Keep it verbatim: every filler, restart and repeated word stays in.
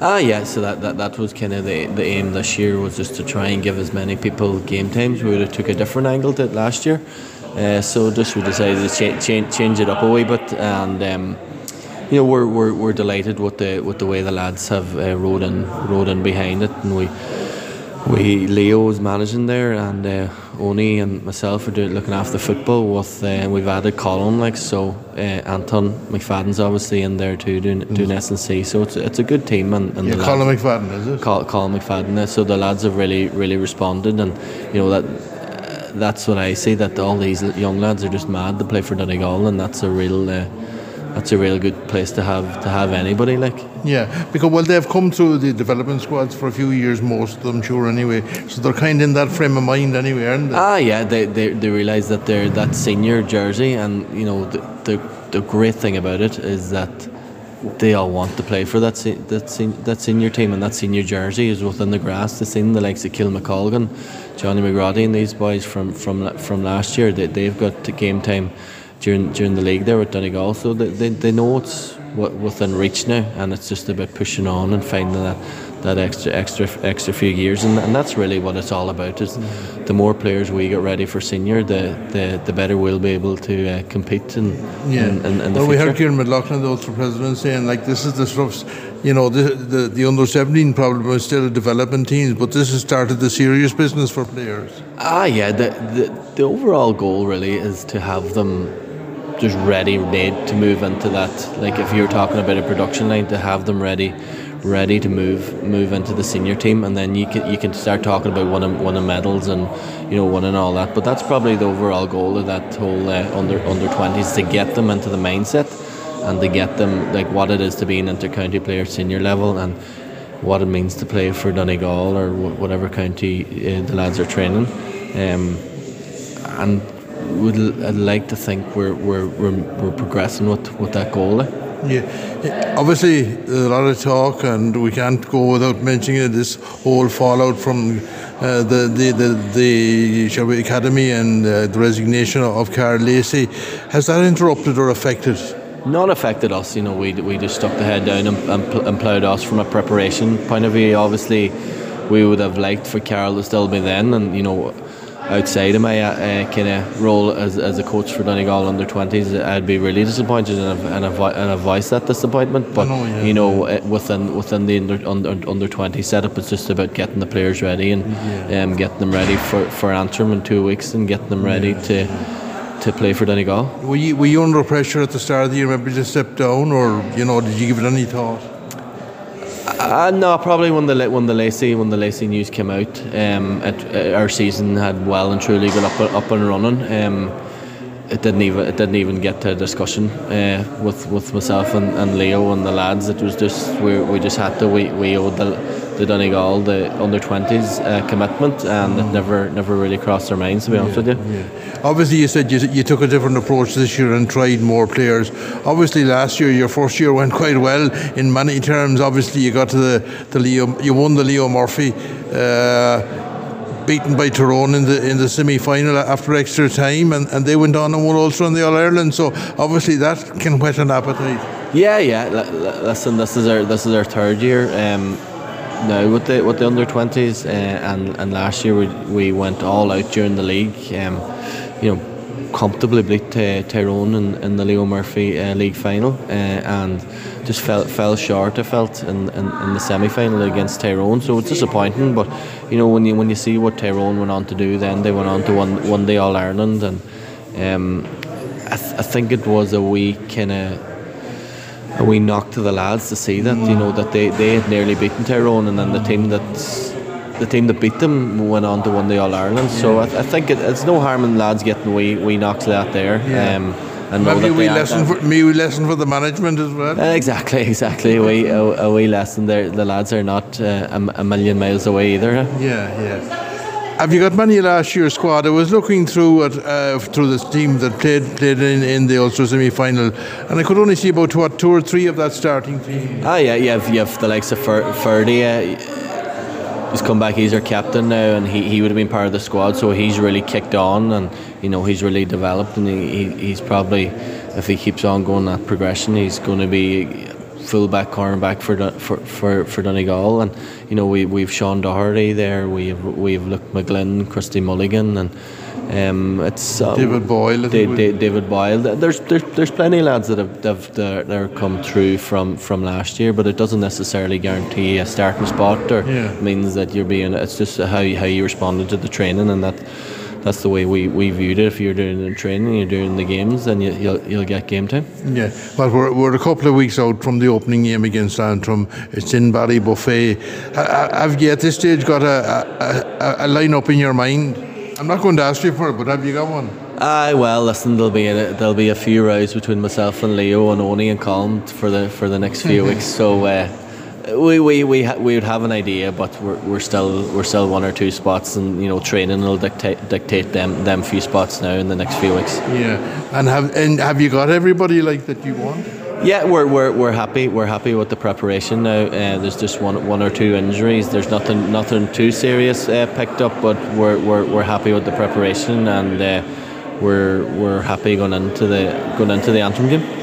Ah, yeah. So that, that, that was kind of the, the aim this year, was just to try and give as many people game times. We would have took a different angle to it last year, uh, so just we decided to cha- cha- change it up a wee bit, and um, you know we're, we're we're delighted with the with the way the lads have uh, rode in rode in behind it, and we we Leo is managing there, and uh, Oni and myself are doing, looking after the football. With uh, we've added Colin, like so. Uh, Anton McFadden's obviously in there too, doing doing S and C. So it's it's a good team, and, and yeah, the Colin lads, McFadden, is it? Col- Colin McFadden. So the lads have really really responded, and you know that uh, that's what I see. That all these young lads are just mad to play for Donegal, and that's a real. Uh, That's a real good place to have to have anybody, like. Yeah, because well, they've come through the development squads for a few years, most of them, sure. Anyway, so they're kind of in that frame of mind, anyway, aren't they? Ah, yeah, they they, they realise that they're that senior jersey, and you know the, the the great thing about it is that they all want to play for that se- that sen- that senior team, and that senior jersey is within the grass. They've seen the likes of Kilmacalgan, Johnny McGrady, and these boys from from from last year. They they've got to game time during during the league there with Donegal, so they, they, they know it's within reach now, and it's just about pushing on and finding that, that extra extra extra few years, and, and that's really what it's all about. Is the more players we get ready for senior, the the, the better we'll be able to uh, compete in, yeah. in, in, in the well, future. We heard Kieran McLaughlin, the ulster president, saying like this is the stuff, you know, the the, the under seventeen problem is still developing teams, but this has started the serious business for players. Ah, yeah. The the, the overall goal really is to have them just ready made to move into that, like if you're talking about a production line, to have them ready ready to move move into the senior team, and then you can you can start talking about winning winning medals and you know winning all that. But that's probably the overall goal of that whole uh, under under twenties, to get them into the mindset and to get them like what it is to be an inter-county player at senior level, and what it means to play for Donegal or whatever county uh, the lads are training, um, and would I'd like to think we're we're we're, we're progressing with, with that goal. Eh? Yeah, obviously there's a lot of talk, and we can't go without mentioning it, this whole fallout from uh, the, the the the shall we, academy and uh, the resignation of Carl Lacey. Has that interrupted or affected? Not affected us. You know, we we just stuck the head down and, and, pl- and ploughed us from a preparation point of view. Obviously, we would have liked for Carl to still be then, and you know, outside of my uh, kind of role as as a coach for Donegal under twenties, I'd be really disappointed, and I've, and I've, and I've voiced that disappointment. But know, yeah, you know, yeah. within within the under under, under twenty setup, it's just about getting the players ready and yeah. um, getting them ready for, for Antrim in two weeks and getting them ready yeah. to to play for Donegal. Were you were you under pressure at the start of the year, maybe to step down, or you know, did you give it any thought? Uh, no, probably when the when the Lacey when the Lacey news came out, um, it, uh, our season had well and truly got up up and running. Um, it didn't even it didn't even get to a discussion uh, with with myself and, and Leo and the lads. It was just we we just had to we we owed the the Donegal the under twenties uh, commitment, and it never never really crossed our minds, to be honest yeah, with you. Yeah. Obviously, you said you, you took a different approach this year and tried more players. Obviously, last year your first year went quite well in many terms. Obviously, you got to the, the Leo, you won the Leo Murphy, uh, beaten by Tyrone in the in the semi final after extra time, and, and they went on and won also in the All Ireland. So obviously that can whet an appetite. Yeah, yeah. L- l- listen, this is our this is our third year. Um, Now with the with the under twenties, uh, and and last year we we went all out during the league. Um, you know, comfortably beat uh, Tyrone in, in the Leo Murphy uh, league final, uh, and just fell fell short. I felt in, in, in the semi final against Tyrone, so it's disappointing. But you know, when you when you see what Tyrone went on to do, then they went on to win one day All Ireland, and um, I, th- I think it was a wee kind of. a wee knock to the lads to see that, you know, that they, they had nearly beaten Tyrone, and then the team that the team that beat them went on to win the All Ireland. So I, th- I think it, it's no harm in lads getting wee wee knocks like that there. Yeah. Um, and maybe know that a wee lesson for me, a wee lesson for the management as well. Uh, exactly, exactly. A wee a, a wee lesson there. The lads are not uh, a, a million miles away either. Huh? Yeah, yeah. Have you got many last year's squad? I was looking through at uh, through this team that played played in, in the Ulster semi-final, and I could only see about what, two or three of that starting team. Ah, yeah, you have, you have the likes of Fer- Ferdy. Uh, he's come back. He's our captain now, and he, he would have been part of the squad. So he's really kicked on, and you know he's really developed, and he, he he's probably, if he keeps on going that progression, he's going to be fullback, cornerback for Dun- for, for for Donegal, and you know we we've Sean Doherty there, we've we've Luke McGlynn, Christy Mulligan, and um, it's uh, David Boyle. Da- Da- David Boyle. There's there's there's plenty of lads that have that have, that are come through from, from last year, but it doesn't necessarily guarantee a starting spot, or Yeah. means that you're being. It's just how you, how you responded to the training, and that. That's the way we, we viewed it. If you're doing the training, you're doing the games, then you, you'll you'll get game time. Yeah, but we're, we're a couple of weeks out from the opening game against Antrim. It's in Ballybuffet. Ha- Have you at this stage got a, a, a, a line-up in your mind? I'm not going to ask you for it, but have you got one? Aye, well, listen, there'll be a, there'll be a few rows between myself and Leo and Oni and Colin for the for the next few weeks. So uh, we we we, ha- we would have an idea, but we're, we're still we're still one or two spots, and you know training will dictate dictate them them few spots now in the next few weeks. Yeah, and have and have you got everybody like that you want? Yeah, we're we're we're happy. We're happy with the preparation now. Uh, there's just one one or two injuries. There's nothing nothing too serious uh, picked up, but we're we're we're happy with the preparation, and uh, we're we're happy going into the going into the Antrim game.